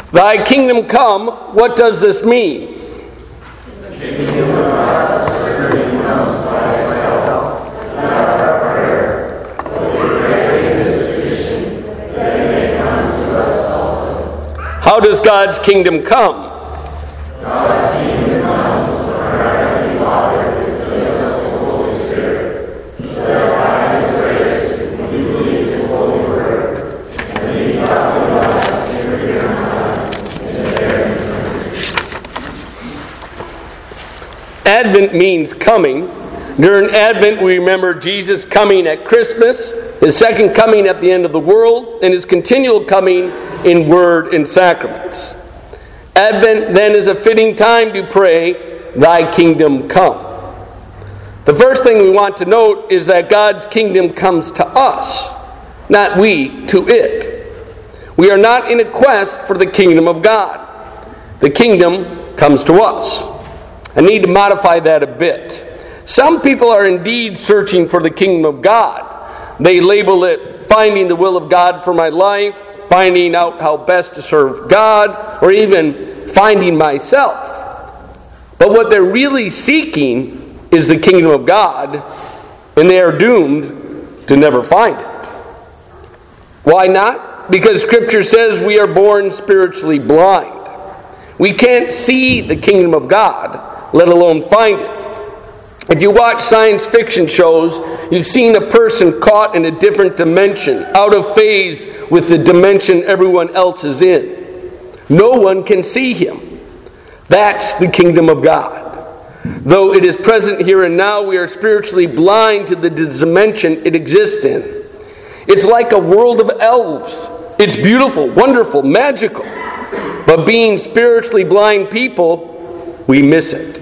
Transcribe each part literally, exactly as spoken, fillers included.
Thy kingdom come, what does this mean? The kingdom of God certainly comes by itself, not our prayer. But we pray in this petition, that it may come to us also. How does God's kingdom come? God's kingdom comes from our Heavenly Father, who gives us the Holy Spirit, so that by His grace we believe His holy word, and we come to God in return time in the very Advent means coming. During Advent, we remember Jesus coming at Christmas, His second coming at the end of the world, and His continual coming in word and sacraments. Advent then is a fitting time to pray, Thy kingdom come. The first thing we want to note is that God's kingdom comes to us, not we to it. We are not in a quest for the kingdom of God. The kingdom comes to us. I need to modify that a bit. Some people are indeed searching for the kingdom of God. They label it finding the will of God for my life, finding out how best to serve God, or even finding myself. But what they're really seeking is the kingdom of God, and they are doomed to never find it. Why not? Because Scripture says we are born spiritually blind. We can't see the kingdom of God, let alone find it. If you watch science fiction shows, you've seen a person caught in a different dimension, out of phase with the dimension everyone else is in. No one can see him. That's the kingdom of God. Though it is present here and now, we are spiritually blind to the dimension it exists in. It's like a world of elves. It's beautiful, wonderful, magical. But being spiritually blind people, we miss it.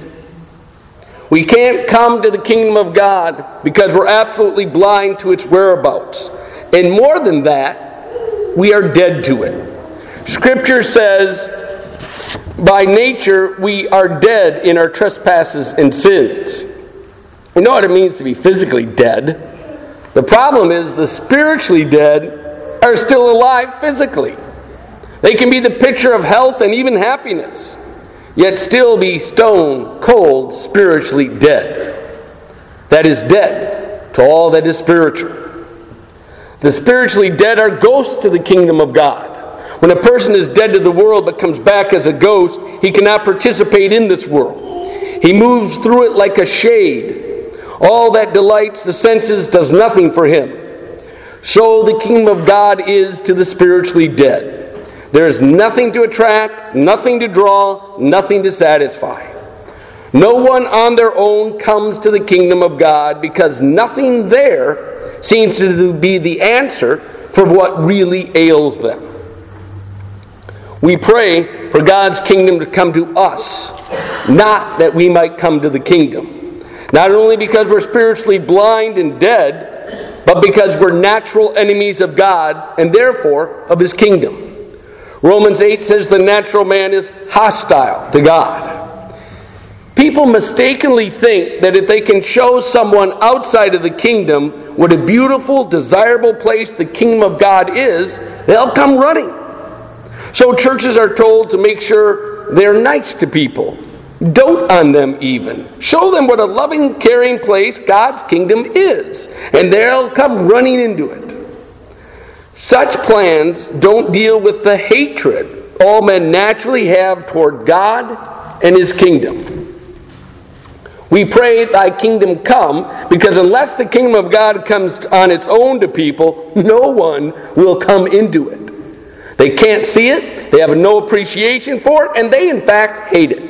We can't come to the kingdom of God because we're absolutely blind to its whereabouts. And more than that, we are dead to it. Scripture says, by nature, we are dead in our trespasses and sins. You know what it means to be physically dead. The problem is the spiritually dead are still alive physically. They can be the picture of health and even happiness, yet still be stone cold spiritually dead. That is dead to all that is spiritual. The spiritually dead are ghosts to the kingdom of God. When a person is dead to the world but comes back as a ghost, he cannot participate in this world. He moves through it like a shade. All that delights the senses does nothing for him. So the kingdom of God is to the spiritually dead. There is nothing to attract, nothing to draw, nothing to satisfy. No one on their own comes to the kingdom of God because nothing there seems to be the answer for what really ails them. We pray for God's kingdom to come to us, not that we might come to the kingdom. Not only because we're spiritually blind and dead, but because we're natural enemies of God and therefore of His kingdom. Romans eight says the natural man is hostile to God. People mistakenly think that if they can show someone outside of the kingdom what a beautiful, desirable place the kingdom of God is, they'll come running. So churches are told to make sure they're nice to people. Dote on them even. Show them what a loving, caring place God's kingdom is. And they'll come running into it. Such plans don't deal with the hatred all men naturally have toward God and His kingdom. We pray, Thy kingdom come, because unless the kingdom of God comes on its own to people, no one will come into it. They can't see it, they have no appreciation for it, and they in fact hate it.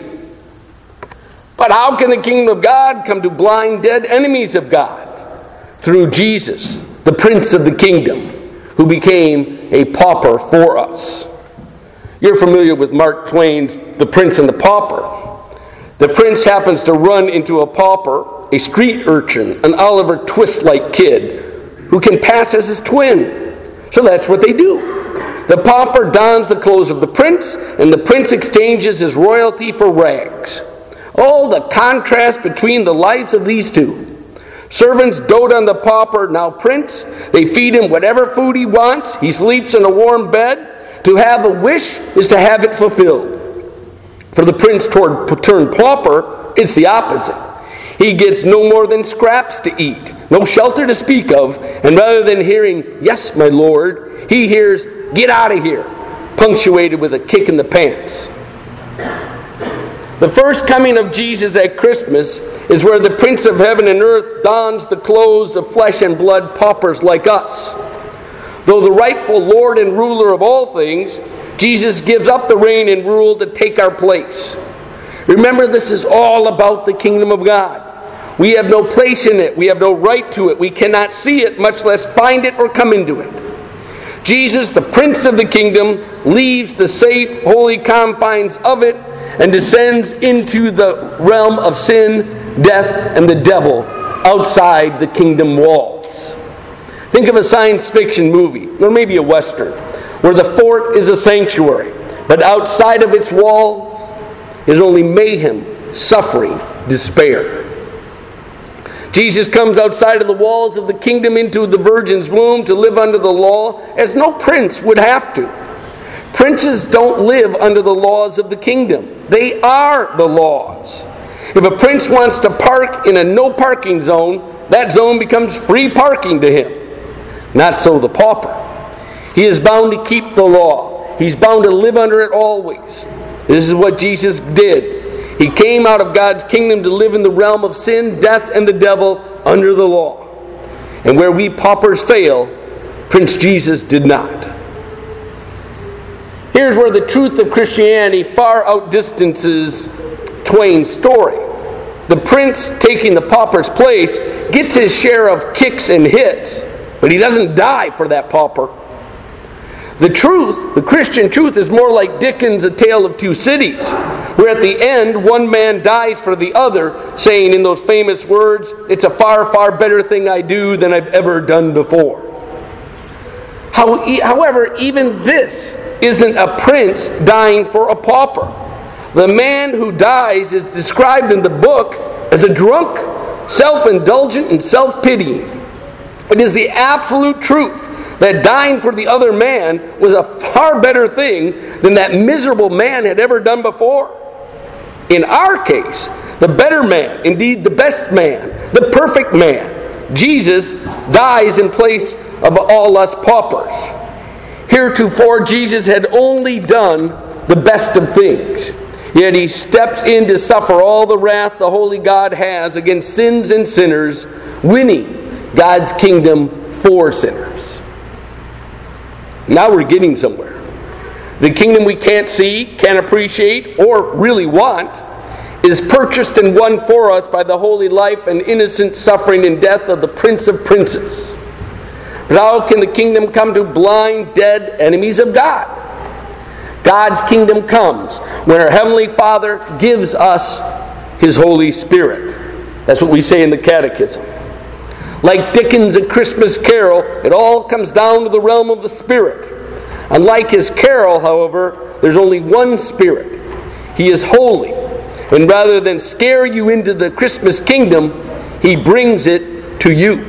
But how can the kingdom of God come to blind, dead enemies of God? Through Jesus, the Prince of the kingdom, who became a pauper for us. You're familiar with Mark Twain's The Prince and the Pauper. The prince happens to run into a pauper, a street urchin, an Oliver Twist-like kid, who can pass as his twin. So that's what they do. The pauper dons the clothes of the prince, and the prince exchanges his royalty for rags. Oh, the contrast between the lives of these two. Servants dote on the pauper, now prince. They feed him whatever food he wants. He sleeps in a warm bed. To have a wish is to have it fulfilled. For the prince toward turned pauper, it's the opposite. He gets no more than scraps to eat, no shelter to speak of, and rather than hearing, "Yes, my lord," he hears, "Get out of here," punctuated with a kick in the pants. The first coming of Jesus at Christmas is where the Prince of Heaven and Earth dons the clothes of flesh and blood paupers like us. Though the rightful Lord and ruler of all things, Jesus gives up the reign and rule to take our place. Remember, this is all about the kingdom of God. We have no place in it. We have no right to it. We cannot see it, much less find it or come into it. Jesus, the Prince of the kingdom, leaves the safe, holy confines of it and descends into the realm of sin, death, and the devil outside the kingdom walls. Think of a science fiction movie, or maybe a western, where the fort is a sanctuary, but outside of its walls is only mayhem, suffering, despair. Jesus comes outside of the walls of the kingdom into the virgin's womb to live under the law, as no prince would have to. Princes don't live under the laws of the kingdom. They are the laws. If a prince wants to park in a no parking zone, that zone becomes free parking to him. Not so the pauper. He is bound to keep the law. He's bound to live under it always. This is what Jesus did. He came out of God's kingdom to live in the realm of sin, death, and the devil under the law. And where we paupers fail, Prince Jesus did not. Here's where the truth of Christianity far outdistances Twain's story. The prince, taking the pauper's place, gets his share of kicks and hits, but he doesn't die for that pauper. The truth, the Christian truth, is more like Dickens' A Tale of Two Cities, where at the end one man dies for the other, saying in those famous words, "It's a far, far better thing I do than I've ever done before." How, however, even this isn't a prince dying for a pauper. The man who dies is described in the book as a drunk, self-indulgent, and self-pitying. It is the absolute truth that dying for the other man was a far better thing than that miserable man had ever done before. In our case, the better man, indeed the best man, the perfect man, Jesus, dies in place of all us paupers. Heretofore, Jesus had only done the best of things. Yet he steps in to suffer all the wrath the holy God has against sins and sinners, winning God's kingdom for sinners. Now we're getting somewhere. The kingdom we can't see, can't appreciate, or really want is purchased and won for us by the holy life and innocent suffering and death of the Prince of Princes. But how can the kingdom come to blind, dead enemies of God? God's kingdom comes when our Heavenly Father gives us His Holy Spirit. That's what we say in the Catechism. Like Dickens' A Christmas Carol, it all comes down to the realm of the Spirit. Unlike his carol, however, there's only one Spirit. He is holy. And rather than scare you into the Christmas kingdom, He brings it to you.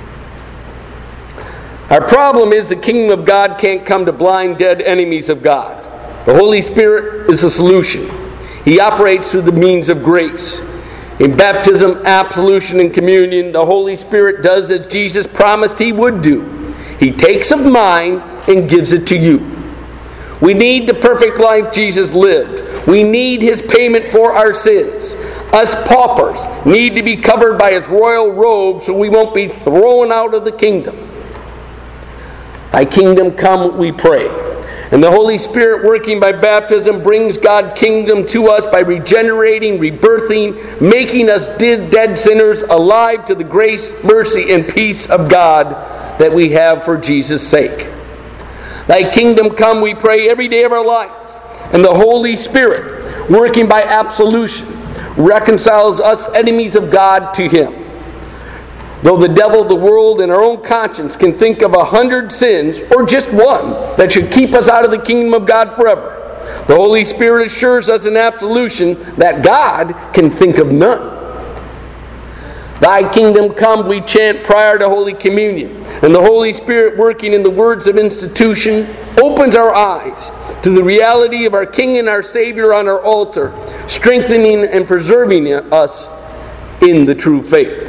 Our problem is the kingdom of God can't come to blind, dead enemies of God. The Holy Spirit is the solution. He operates through the means of grace. In baptism, absolution, and communion, the Holy Spirit does as Jesus promised He would do. He takes of mine and gives it to you. We need the perfect life Jesus lived. We need His payment for our sins. Us paupers need to be covered by His royal robe so we won't be thrown out of the kingdom. Thy kingdom come, we pray. And the Holy Spirit, working by baptism, brings God's kingdom to us by regenerating, rebirthing, making us dead sinners alive to the grace, mercy, and peace of God that we have for Jesus' sake. Thy kingdom come, we pray, every day of our lives. And the Holy Spirit, working by absolution, reconciles us enemies of God to Him. Though the devil, the world, and our own conscience can think of a hundred sins, or just one, that should keep us out of the kingdom of God forever, the Holy Spirit assures us in absolution that God can think of none. Thy kingdom come, we chant prior to Holy Communion. And the Holy Spirit, working in the words of institution, opens our eyes to the reality of our King and our Savior on our altar, strengthening and preserving us in the true faith.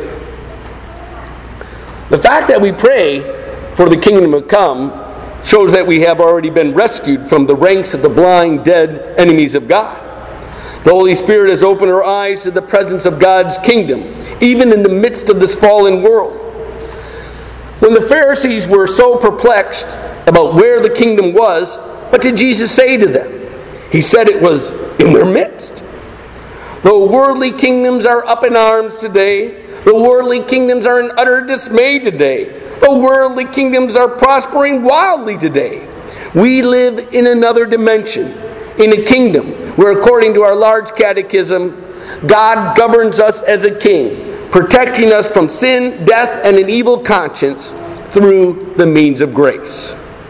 The fact that we pray for the kingdom to come shows that we have already been rescued from the ranks of the blind, dead enemies of God. The Holy Spirit has opened our eyes to the presence of God's kingdom, even in the midst of this fallen world. When the Pharisees were so perplexed about where the kingdom was, what did Jesus say to them? He said it was in their midst. Though worldly kingdoms are up in arms today, the worldly kingdoms are in utter dismay today, the worldly kingdoms are prospering wildly today, we live in another dimension, in a kingdom where, according to our large catechism, God governs us as a king, protecting us from sin, death, and an evil conscience through the means of grace.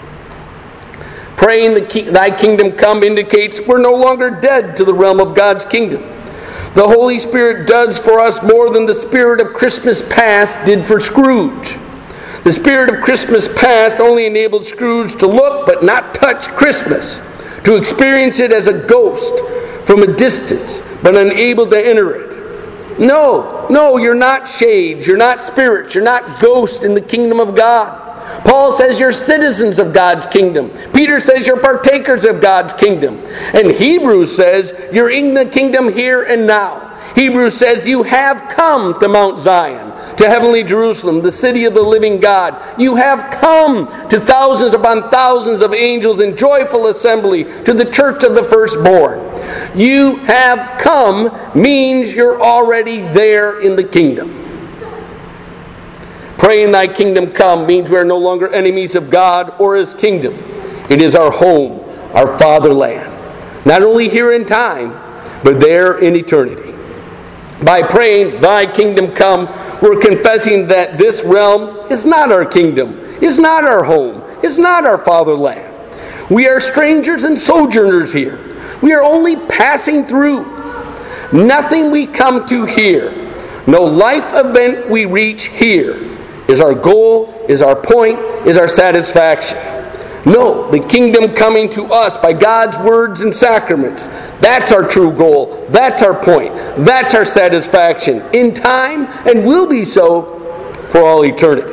Praying the Thy kingdom come indicates we're no longer dead to the realm of God's kingdom. The Holy Spirit does for us more than the spirit of Christmas past did for Scrooge. The spirit of Christmas past only enabled Scrooge to look but not touch Christmas, to experience it as a ghost from a distance, but unable to enter it. No, no, you're not shades, you're not spirits, you're not ghosts in the kingdom of God. Paul says you're citizens of God's kingdom. Peter says you're partakers of God's kingdom. And Hebrews says you're in the kingdom here and now. Hebrews says you have come to Mount Zion, to heavenly Jerusalem, the city of the living God. You have come to thousands upon thousands of angels in joyful assembly, to the church of the firstborn. You have come means you're already there in the kingdom. Praying Thy kingdom come means we are no longer enemies of God or His kingdom. It is our home, our fatherland. Not only here in time, but there in eternity. By praying Thy kingdom come, we're confessing that this realm is not our kingdom, is not our home, is not our fatherland. We are strangers and sojourners here. We are only passing through. Nothing we come to here, no life event we reach here, is our goal, is our point, is our satisfaction. No, the kingdom coming to us by God's words and sacraments. That's our true goal. That's our point. That's our satisfaction in time, and will be so for all eternity.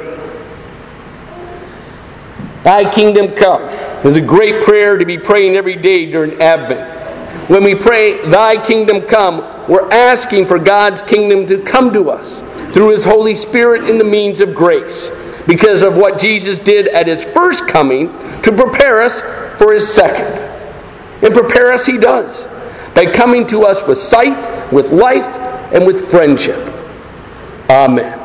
Thy kingdom come is a great prayer to be praying every day during Advent. When we pray, Thy kingdom come, we're asking for God's kingdom to come to us through His Holy Spirit in the means of grace, because of what Jesus did at His first coming to prepare us for His second. And prepare us He does, by coming to us with sight, with life, and with friendship. Amen.